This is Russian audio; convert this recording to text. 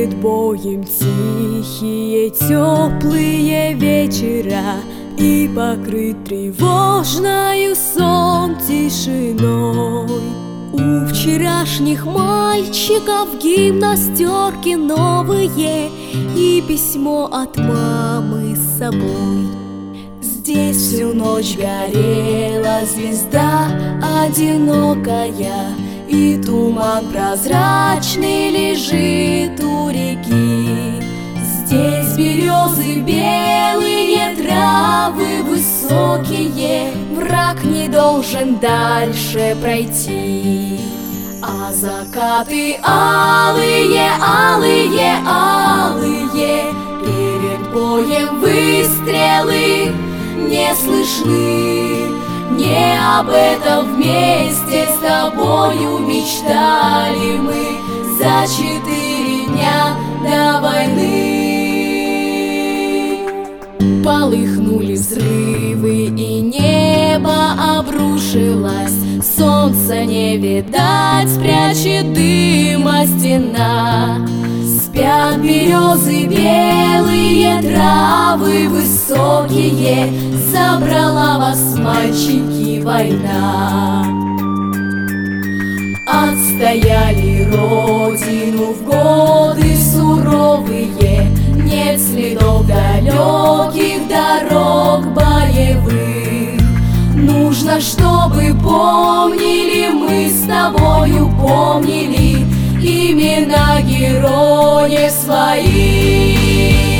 Перед боем тихие, теплые вечера, и покрыт тревожною сон тишиной. У вчерашних мальчиков гимнастерки новые и письмо от мамы с собой. Здесь всю ночь горела звезда одинокая, и туман прозрачный лежит у реки. Здесь березы белые, травы высокие, враг не должен дальше пройти. А закаты алые, алые, алые, перед боем выстрелы не слышны. Не об этом вместе с тобою мечтали мы за 4 дня до войны. Полыхнули взрывы, и небо обрушилось. Солнца не видать, спрячет дыма стена. Спят березы белые, травы высокие, забрала вас, мальчики, война. Отстояли родину в годы суровые, нет следов далеких дорог боевых. Нужно, чтобы помнили мы с тобою, помнили имена героев своих.